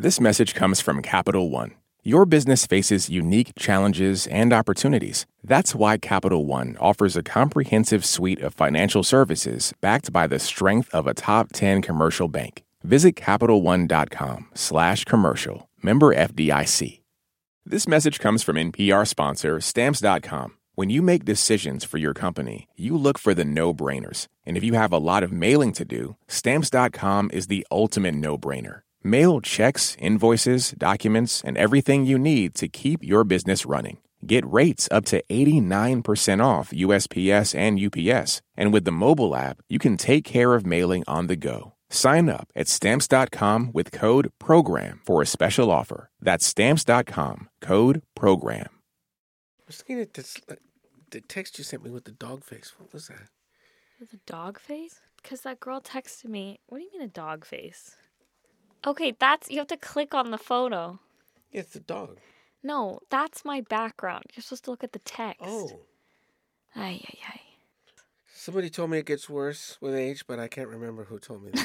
This message comes from Capital One. Your business faces unique challenges and opportunities. That's why Capital One offers a comprehensive suite of financial services backed by the strength of a top 10 commercial bank. Visit CapitalOne.com/commercial. Member FDIC. This message comes from NPR sponsor Stamps.com. When you make decisions for your company, you look for the no-brainers. And if you have a lot of mailing to do, Stamps.com is the ultimate no-brainer. Mail checks, invoices, documents, and everything you need to keep your business running. Get rates up to 89% off USPS and UPS. And with the mobile app, you can take care of mailing on the go. Sign up at Stamps.com with code PROGRAM for a special offer. That's Stamps.com, code PROGRAM. I was looking at this, the text you sent me with the dog face. What was that? With a dog face? Because that girl texted me. What do you mean a dog face? Okay, you have to click on the photo. Yeah, it's the dog. No, that's my background. You're supposed to look at the text. Oh. Ay. Somebody told me it gets worse with age, but I can't remember who told me that.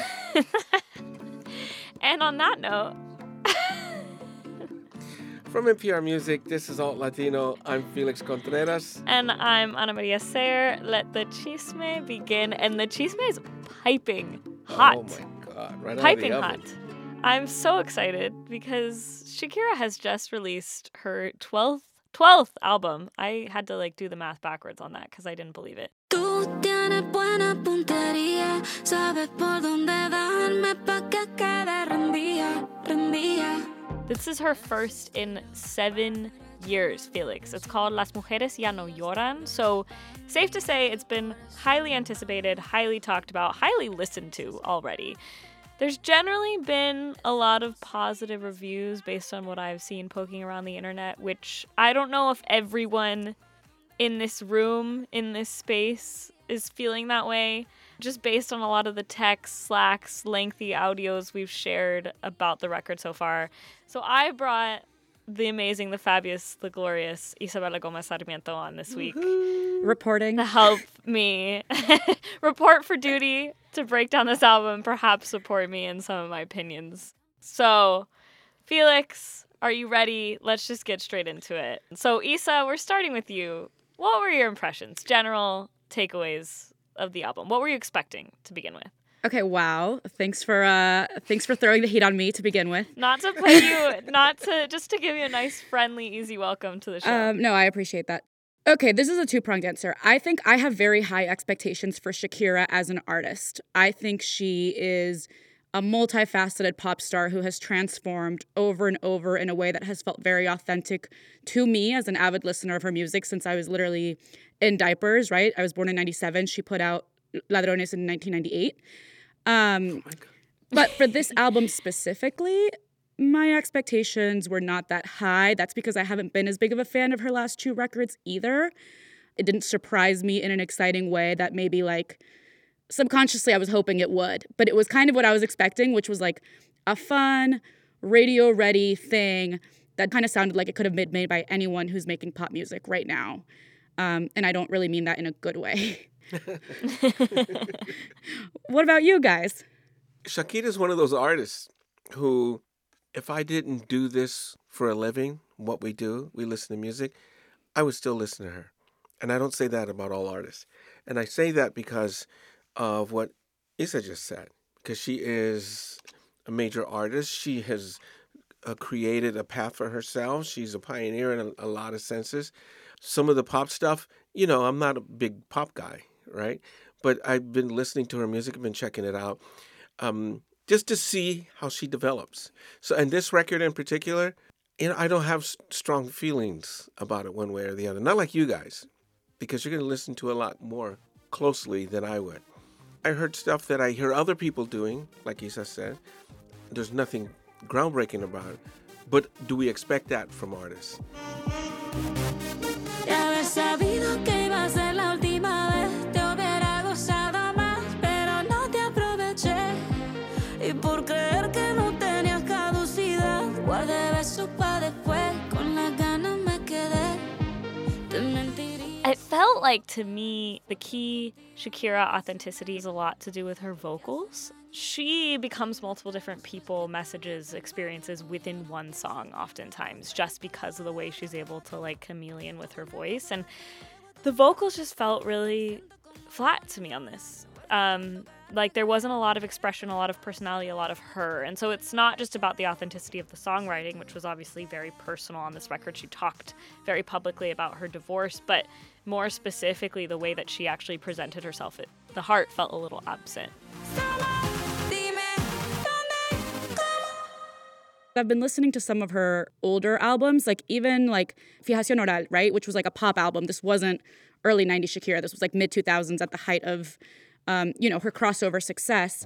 And on that note... From NPR Music, this is Alt Latino. I'm Felix Contreras. And I'm Ana Maria Sayer. Let the chisme begin. And the chisme is piping hot. Oh my God, right piping out of the oven. hot. I'm so excited because Shakira has just released her 12th album. I had to do the math backwards on that because I didn't believe it. Tú tienes buena puntería, sabes por dónde darme pa' que quede rendida. This is her first in 7 years, Felix. It's called Las Mujeres Ya No Lloran. So safe to say it's been highly anticipated, highly talked about, highly listened to already. There's generally been a lot of positive reviews based on what I've seen poking around the internet, which I don't know if everyone in this room, in this space, is feeling that way. Just based on a lot of the texts, slacks, lengthy audios we've shared about the record so far. So I brought the amazing, the fabulous, the glorious Isabela Gomez Sarmiento on this week. Reporting. To help me report for duty, to break down this album, perhaps support me in some of my opinions. So, Felix, are you ready? Let's just get straight into it. So, Isa, we're starting with you. What were your impressions, general takeaways of the album? What were you expecting to begin with? Okay, wow. Thanks for throwing the heat on me to begin with. Just to give you a nice, friendly, easy welcome to the show. No, I appreciate that. Okay, this is a two-pronged answer. I think I have very high expectations for Shakira as an artist. I think she is a multifaceted pop star who has transformed over and over in a way that has felt very authentic to me as an avid listener of her music since I was literally in diapers, right? I was born in 97. She put out Ladrones in 1998. But for this album specifically, my expectations were not that high. That's because I haven't been as big of a fan of her last two records either. It didn't surprise me in an exciting way that maybe subconsciously I was hoping it would. But it was kind of what I was expecting, which was a fun, radio-ready thing that kind of sounded like it could have been made by anyone who's making pop music right now. And I don't really mean that in a good way. What about you guys? Shakira is one of those artists who, if I didn't do this for a living, what we do, we listen to music, I would still listen to her. And I don't say that about all artists. And I say that because of what Isa just said, because she is a major artist. She has created a path for herself. She's a pioneer in a lot of senses. Some of the pop stuff, I'm not a big pop guy, right? But I've been listening to her music, I've been checking it out, just to see how she develops. So, and this record in particular, I don't have strong feelings about it one way or the other. Not like you guys, because you're going to listen to a lot more closely than I would. I heard stuff that I hear other people doing, like Isa said. There's nothing groundbreaking about it. But do we expect that from artists? It felt like, to me, the key Shakira authenticity has a lot to do with her vocals. she becomes multiple different people, messages, experiences within one song oftentimes, just because of the way she's able to like chameleon with her voice. And the vocals just felt really flat to me on this. Like there wasn't a lot of expression, a lot of personality, a lot of her. And so it's not just about the authenticity of the songwriting, which was obviously very personal on this record. She talked very publicly about her divorce, but more specifically, the way that she actually presented herself. The heart felt a little absent. I've been listening to some of her older albums, like even like Fijación Oral, right? Which was like a pop album. This wasn't early 90s Shakira. This was like mid 2000s at the height of, her crossover success.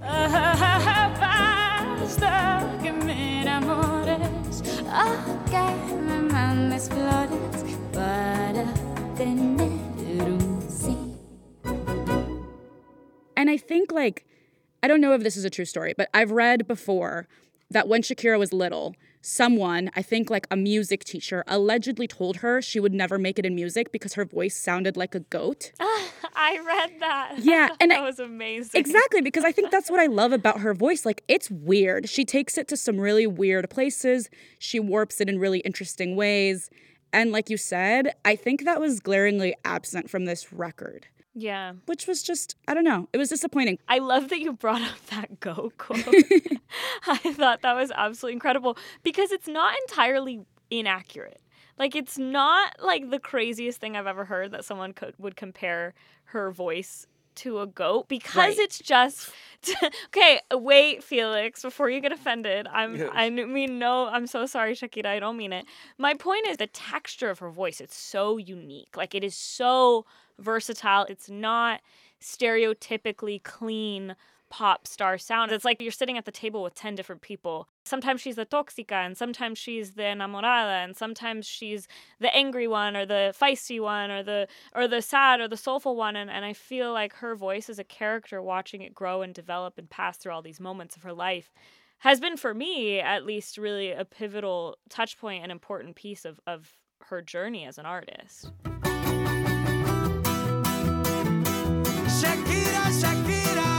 And I think like, I don't know if this is a true story, but I've read before that when Shakira was little, someone, I think like a music teacher, allegedly told her she would never make it in music because her voice sounded like a goat. I read that. Yeah. And that was amazing. Exactly, because I think that's what I love about her voice. Like, it's weird. She takes it to some really weird places. She warps it in really interesting ways. And like you said, I think that was glaringly absent from this record. Yeah. Which was just, I don't know. It was disappointing. I love that you brought up that go quote. I thought that was absolutely incredible because it's not entirely inaccurate. Like, it's not like the craziest thing I've ever heard that someone would compare her voice to a goat because it's just okay. Wait, Felix, before you get offended, I'm so sorry, Shakira. I don't mean it. My point is the texture of her voice. It's so unique. Like, it is so versatile. It's not stereotypically clean pop star sound. It's like you're sitting at the table with 10 different people. Sometimes she's the tóxica, and sometimes she's the enamorada, and sometimes she's the angry one, or the feisty one, or the sad or the soulful one. And I feel like her voice as a character, watching it grow and develop and pass through all these moments of her life, has been, for me at least, really a pivotal touch point and important piece of her journey as an artist. Shakira, Shakira.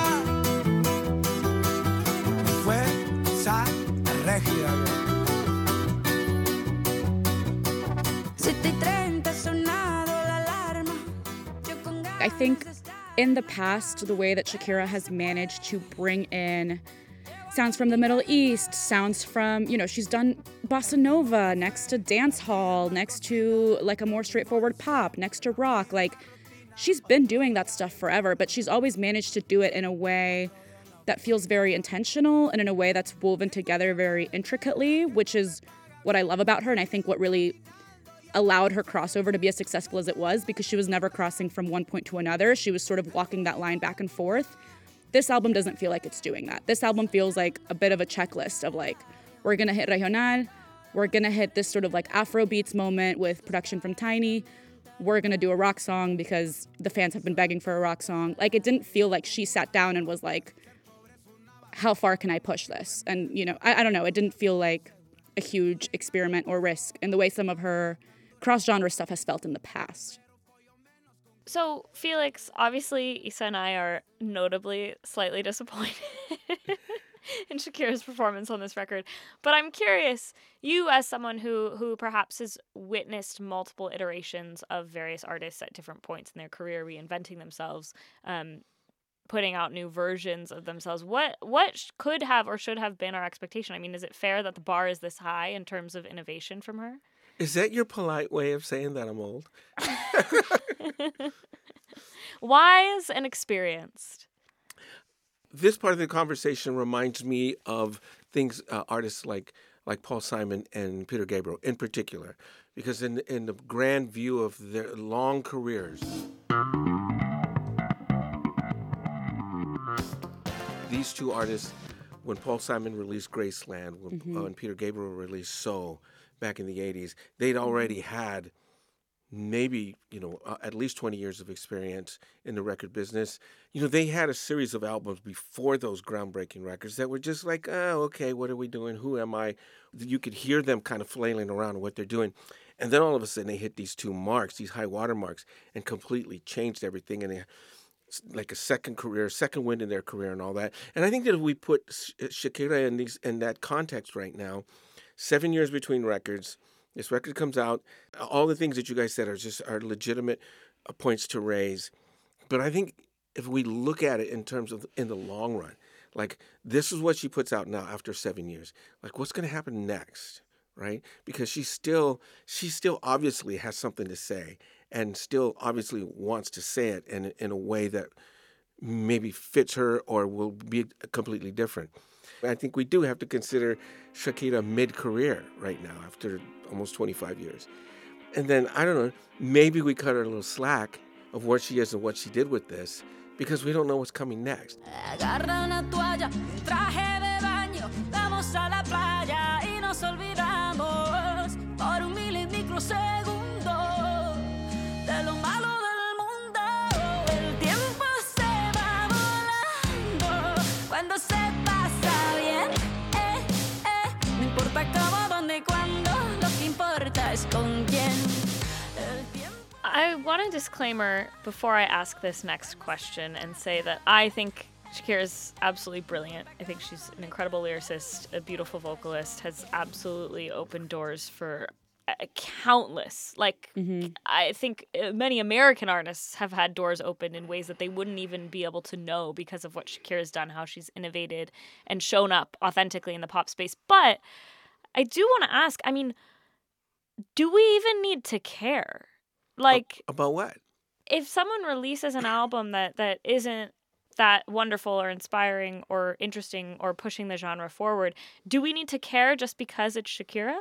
I think in the past, the way that Shakira has managed to bring in sounds from the Middle East, sounds from, she's done bossa nova next to dance hall, next to like a more straightforward pop, next to rock. Like, she's been doing that stuff forever, but she's always managed to do it in a way that feels very intentional and in a way that's woven together very intricately, which is what I love about her. And I think what really allowed her crossover to be as successful as it was, because she was never crossing from one point to another. She was sort of walking that line back and forth. This album doesn't feel like it's doing that. This album feels like a bit of a checklist of like, we're going to hit regional, we're going to hit this sort of like Afro beats moment with production from Tiny, we're going to do a rock song because the fans have been begging for a rock song. Like, it didn't feel like she sat down and was like, how far can I push this? And, I don't know. It didn't feel like a huge experiment or risk in the way some of her cross-genre stuff has felt in the past. So, Felix, obviously, Isa and I are notably slightly disappointed in Shakira's performance on this record. But I'm curious, you as someone who perhaps has witnessed multiple iterations of various artists at different points in their career reinventing themselves, putting out new versions of themselves, what could have or should have been our expectation? I mean, is it fair that the bar is this high in terms of innovation from her? Is that your polite way of saying that I'm old? Wise and experienced. This part of the conversation reminds me of things, artists like Paul Simon and Peter Gabriel in particular, because in the grand view of their long careers, these two artists, when Paul Simon released Graceland, when Peter Gabriel released Soul back in the 80s, they'd already had maybe, at least 20 years of experience in the record business. They had a series of albums before those groundbreaking records that were just like, oh, okay, what are we doing? Who am I? You could hear them kind of flailing around what they're doing. And then all of a sudden they hit these two marks, these high water marks, and completely changed everything. And like a second career, second wind in their career and all that. And I think that if we put Shakira in that context right now, 7 years between records, this record comes out, all the things that you guys said are legitimate points to raise. But I think if we look at it in terms of in the long run, like this is what she puts out now after 7 years. Like what's going to happen next, right? Because she still obviously has something to say and still obviously wants to say it in a way that maybe fits her or will be completely different. I think we do have to consider Shakira mid-career right now after almost 25 years. And then, I don't know, maybe we cut her a little slack of where she is and what she did with this because we don't know what's coming next. Agarra una toalla, un traje de baño, vamos a la playa y nos olvidamos por un microsegundo de lo malo del mundo. El tiempo se va volando cuando se pasa bien. No importa cómo, dónde y cuándo, lo que importa es con quién. I want a disclaimer before I ask this next question and say that I think Shakira is absolutely brilliant. I think she's an incredible lyricist, a beautiful vocalist, has absolutely opened doors for countless. I think many American artists have had doors opened in ways that they wouldn't even be able to know because of what Shakira's done, how she's innovated and shown up authentically in the pop space. But I do want to ask, I mean, do we even need to care? Like, about what? If someone releases an album that isn't that wonderful or inspiring or interesting or pushing the genre forward, do we need to care just because it's Shakira?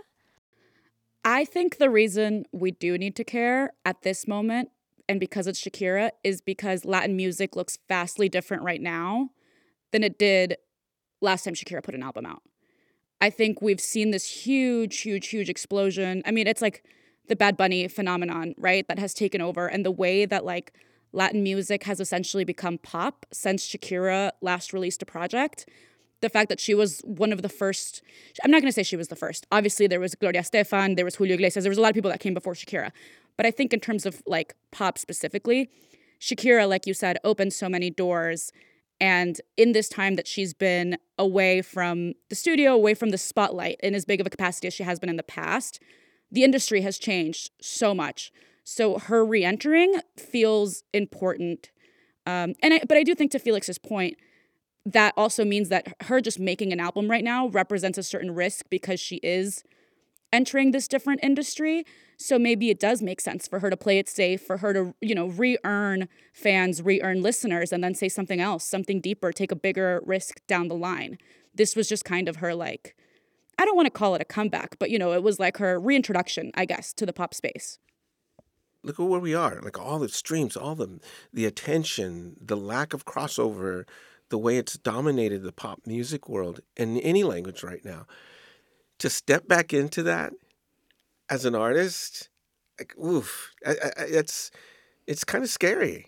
I think the reason we do need to care at this moment and because it's Shakira is because Latin music looks vastly different right now than it did last time Shakira put an album out. I think we've seen this huge explosion. I mean, it's like the Bad Bunny phenomenon, right? That has taken over, and the way that like Latin music has essentially become pop since Shakira last released a project. The fact that she was one of the first, I'm not going to say she was the first. Obviously, there was Gloria Estefan, there was Julio Iglesias, there was a lot of people that came before Shakira. But I think in terms of like pop specifically, Shakira, like you said, opened so many doors. And in this time that she's been away from the studio, away from the spotlight in as big of a capacity as she has been in the past, the industry has changed so much. So her re-entering feels important. But I do think to Felix's point, that also means that her just making an album right now represents a certain risk because she is entering this different industry. So maybe it does make sense for her to play it safe, for her to, re-earn fans, re-earn listeners, and then say something else, something deeper, take a bigger risk down the line. This was just kind of her, like, I don't want to call it a comeback, but, it was like her reintroduction, I guess, to the pop space. Look at where we are. Like all the streams, all the attention, the lack of crossover, the way it's dominated the pop music world in any language right now. To step back into that as an artist, like, oof, it's kind of scary.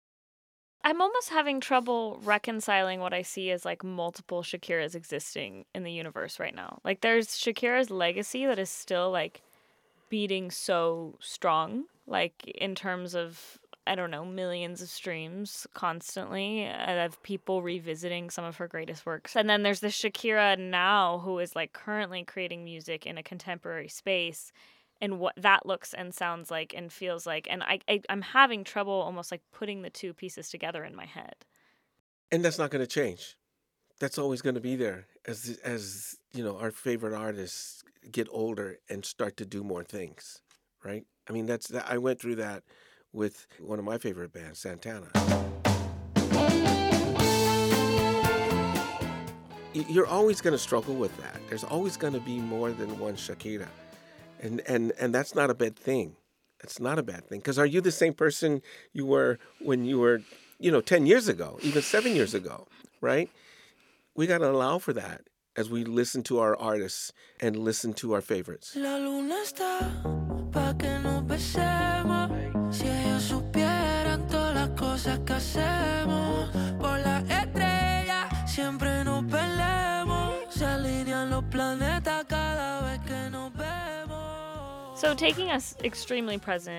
I'm almost having trouble reconciling what I see as like multiple Shakiras existing in the universe right now. Like there's Shakira's legacy that is still like beating so strong, like in terms of, I don't know, millions of streams constantly of people revisiting some of her greatest works. And then there's the Shakira now who is like currently creating music in a contemporary space and what that looks and sounds like and feels like. And I'm having trouble almost like putting the two pieces together in my head. And that's not going to change. That's always going to be there as our favorite artists get older and start to do more things, right? I mean, I went through that with one of my favorite bands, Santana. You're always going to struggle with that. There's always going to be more than one Shakira. And that's not a bad thing. It's not a bad thing. Because are you the same person you were when you were, 10 years ago, even 7 years ago, right? We got to allow for that as we listen to our artists and listen to our favorites. La luna está pa' que nos besemos. Si ellos supieran todas las cosas que hacemos. Por la estrella siempre nos peleamos. Se alinean los planetas cada vez que nos vemos. So taking us extremely present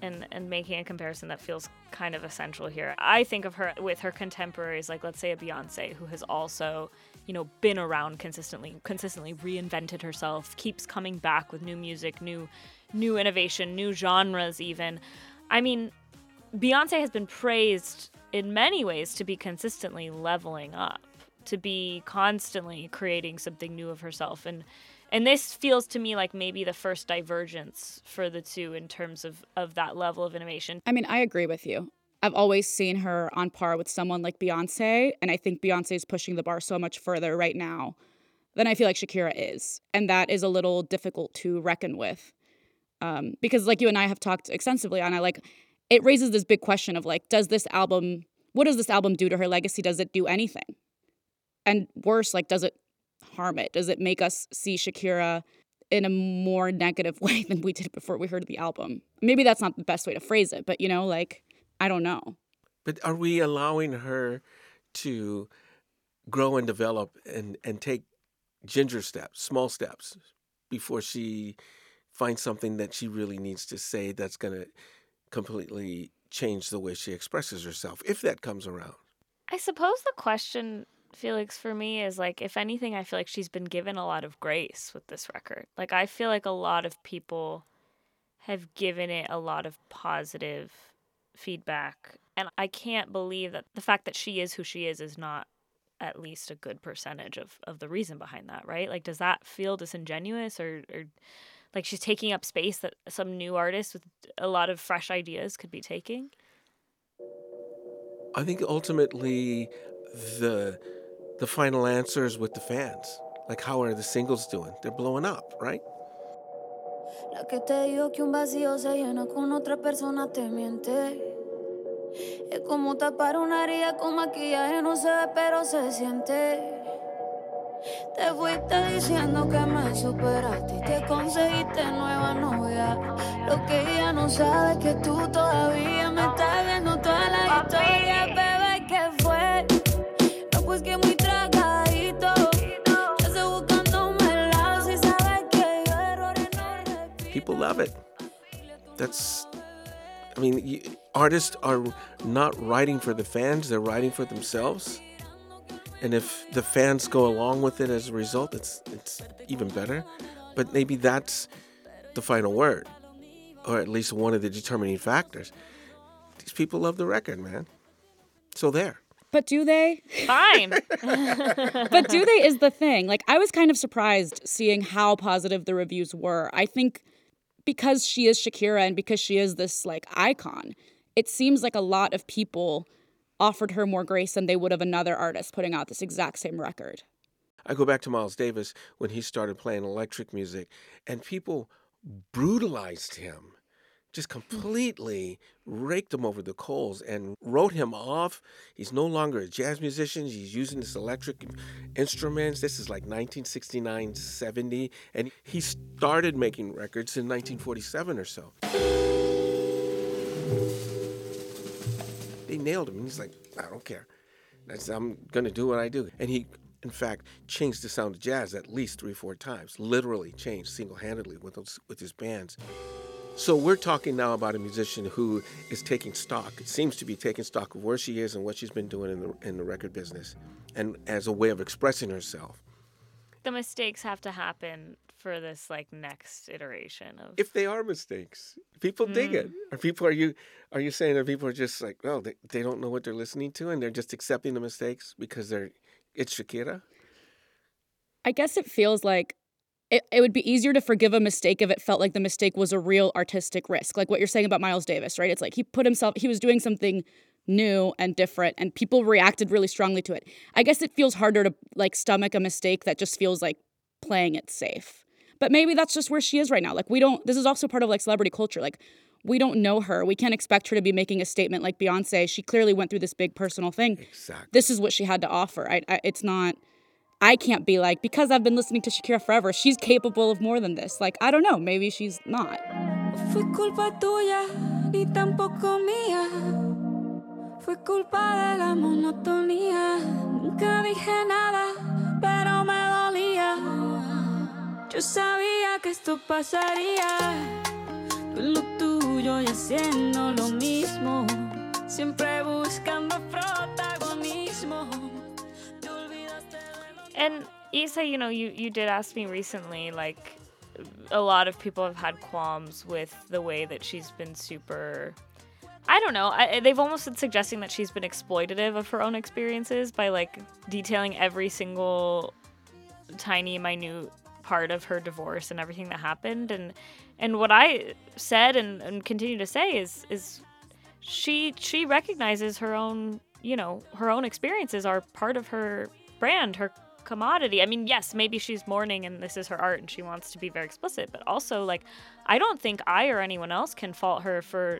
and making a comparison that feels kind of essential here. I think of her with her contemporaries, like let's say a Beyonce, who has also, been around consistently reinvented herself, keeps coming back with new music, new innovation, new genres even. I mean, Beyonce has been praised in many ways to be consistently leveling up, to be constantly creating something new of herself. And this feels to me like maybe the first divergence for the two in terms of that level of innovation. I mean, I agree with you. I've always seen her on par with someone like Beyonce, and I think Beyonce is pushing the bar so much further right now than I feel like Shakira is. And that is a little difficult to reckon with. Because like you and I have talked extensively on, it raises this big question of like, what does this album do to her legacy? Does it do anything? And worse, like, does it harm it? Does it make us see Shakira in a more negative way than we did before we heard the album? Maybe that's not the best way to phrase it, but I don't know. But are we allowing her to grow and develop and take small steps, before she finds something that she really needs to say that's going to completely change the way she expresses herself, if that comes around? I suppose the question, Felix, for me is like, if anything, I feel like she's been given a lot of grace with this record. Like, I feel like a lot of people have given it a lot of positive feedback. And I can't believe that the fact that she is who she is not at least a good percentage of the reason behind that, right? Like, does that feel disingenuous or like she's taking up space that some new artist with a lot of fresh ideas could be taking? I think ultimately the final answer is with the fans. Like, how are the singles doing? They're blowing up, right? La que te dijo que un vacío se llena con otra persona te miente. Es como tapar una herida con maquillaje, no se ve pero se siente. Te fuiste diciendo que me superaste y te conseguiste nueva novia. Lo que ella no sabe es que tú todavía me estás viendo toda la historia, bebé, ¿qué fue? No, pues que muy tragadito. Ya estoy buscándome el lado si sabes que yo errores no repito. People love it. Artists are not writing for the fans, they're writing for themselves. And if the fans go along with it as a result, it's even better. But maybe that's the final word, or at least one of the determining factors. These people love the record, man. So there. But do they? Fine. But do they is the thing. Like, I was kind of surprised seeing how positive the reviews were. I think because she is Shakira and because she is this, like, icon, it seems like a lot of people offered her more grace than they would of another artist putting out this exact same record. I go back to Miles Davis when he started playing electric music, and people brutalized him, just completely raked him over the coals and wrote him off. He's no longer a jazz musician. He's using this electric instruments. This is like 1969, 70, and he started making records in 1947 or so. They nailed him. And he's like, I don't care. I'm going to do what I do. And he, in fact, changed the sound of jazz at least 3-4 times. Literally changed single-handedly with his bands. So we're talking now about a musician who is taking stock. It seems to be taking stock of where she is and what she's been doing in the record business, and as a way of expressing herself. The mistakes have to happen for this next iteration of. If they are mistakes, people dig it. Are you saying that people are just like, well, they don't know what they're listening to and they're just accepting the mistakes because it's Shakira? I guess it feels like it would be easier to forgive a mistake if it felt like the mistake was a real artistic risk. Like what you're saying about Miles Davis, right? It's like he was doing something new and different and people reacted really strongly to it. I guess it feels harder to stomach a mistake that just feels like playing it safe. But maybe that's just where she is right now. This is also part of celebrity culture. We don't know her. We can't expect her to be making a statement like Beyonce. She clearly went through this big personal thing. Exactly. This is what she had to offer. I can't be because I've been listening to Shakira forever, she's capable of more than this. I don't know. Maybe she's not. Fue culpa tuya, ni tampoco mía. Fue culpa de la monotonía. Nunca dije nada, pero me dolía. Yo sabía que esto pasaría. con lo tuyo y haciendo lo mismo, siempre buscando protagonismo. Te olvidaste. And Isa, you did ask me recently, like, a lot of people have had qualms with the way that she's been super, I don't know, they've almost been suggesting that she's been exploitative of her own experiences by, like, detailing every single tiny, minute part of her divorce and everything that happened. And what I said and continue to say is she recognizes her own, her own experiences are part of her brand, her commodity. I mean, yes, maybe she's mourning and this is her art and she wants to be very explicit, but also, like, I don't think I or anyone else can fault her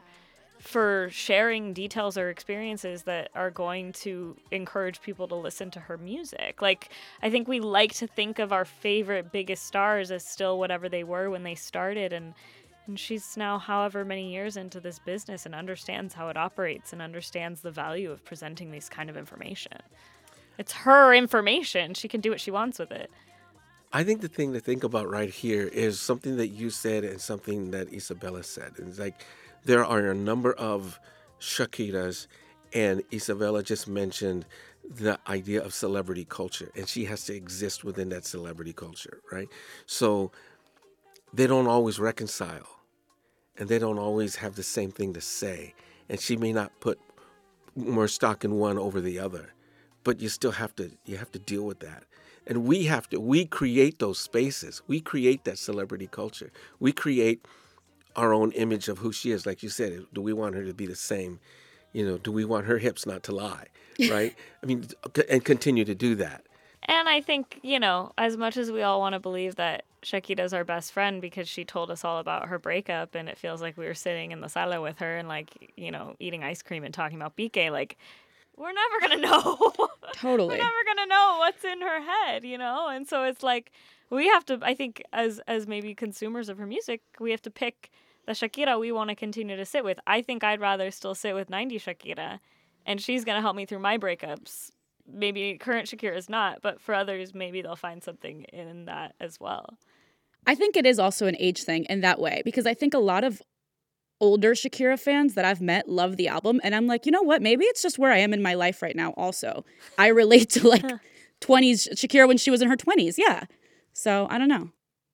for sharing details or experiences that are going to encourage people to listen to her music. Like, I think we like to think of our favorite biggest stars as still whatever they were when they started, and she's now however many years into this business and understands how it operates and understands the value of presenting this kind of information. It's her information. She can do what she wants with it. I think the thing to think about right here is something that you said and something that Isabella said. It's like, there are a number of Shakiras, and Isabella just mentioned the idea of celebrity culture, and she has to exist within that celebrity culture, right? So they don't always reconcile, and they don't always have the same thing to say, and she may not put more stock in one over the other, but you still have to deal with that. And we create those spaces. We create that celebrity culture. We create our own image of who she is. Like you said, do we want her to be the same? Do we want her hips not to lie, right? I mean, and continue to do that. And I think, as much as we all want to believe that Shakira's our best friend because she told us all about her breakup and it feels like we were sitting in the sala with her and, like, eating ice cream and talking about Piqué, like, we're never going to know. Totally. We're never going to know what's in her head, And so it's like, we have to, I think, as maybe consumers of her music, we have to pick the Shakira we want to continue to sit with. I think I'd rather still sit with 90 Shakira, and she's going to help me through my breakups. Maybe current Shakira is not, but for others, maybe they'll find something in that as well. I think it is also an age thing in that way, because I think a lot of older Shakira fans that I've met love the album, and I'm like, you know what? Maybe it's just where I am in my life right now also. I relate to, like, 20s Shakira when she was in her 20s, yeah. So, I don't know.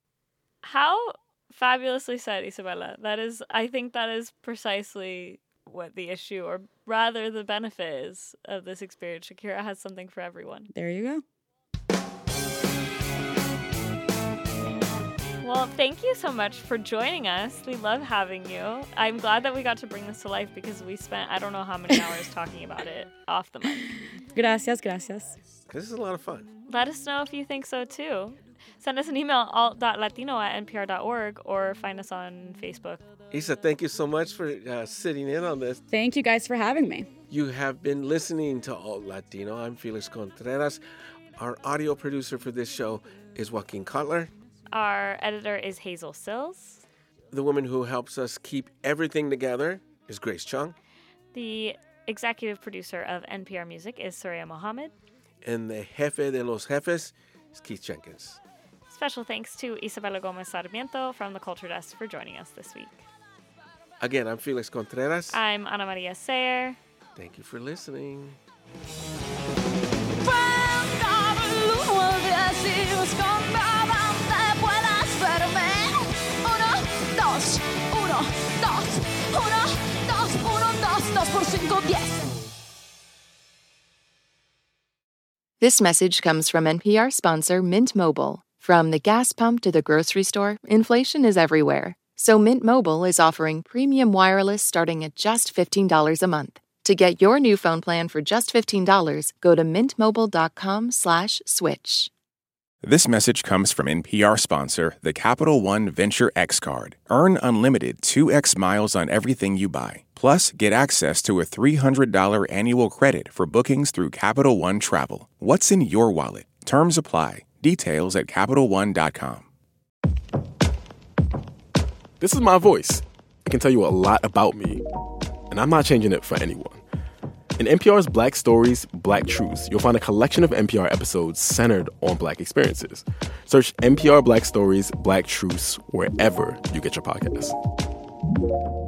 How fabulously said, Isabella. I think that is precisely what the issue, or rather the benefit is of this experience. Shakira has something for everyone. There you go. Well, thank you so much for joining us. We love having you. I'm glad that we got to bring this to life because we spent I don't know how many hours talking about it off the mic. Gracias. This is a lot of fun. Let us know if you think so too. Send us an email, alt.latino@npr.org, or find us on Facebook. Isa, thank you so much for sitting in on this. Thank you guys for having me. You have been listening to Alt Latino. I'm Felix Contreras. Our audio producer for this show is Joaquin Cutler. Our editor is Hazel Sills. The woman who helps us keep everything together is Grace Chung. The executive producer of NPR Music is Soraya Mohammed. And the jefe de los jefes is Keith Jenkins. Special thanks to Isabella Gomez Sarmiento from the Culture Desk for joining us this week. Again, I'm Felix Contreras. I'm Ana Maria Sayer. Thank you for listening. This message comes from NPR sponsor Mint Mobile. From the gas pump to the grocery store, inflation is everywhere. So Mint Mobile is offering premium wireless starting at just $15 a month. To get your new phone plan for just $15, go to mintmobile.com/switch. This message comes from NPR sponsor, the Capital One Venture X Card. Earn unlimited 2x miles on everything you buy. Plus, get access to a $300 annual credit for bookings through Capital One Travel. What's in your wallet? Terms apply. Details at CapitalOne.com. This is my voice. It can tell you a lot about me, and I'm not changing it for anyone. In NPR's Black Stories, Black Truths, you'll find a collection of NPR episodes centered on Black experiences. Search NPR Black Stories, Black Truths wherever you get your podcasts. you.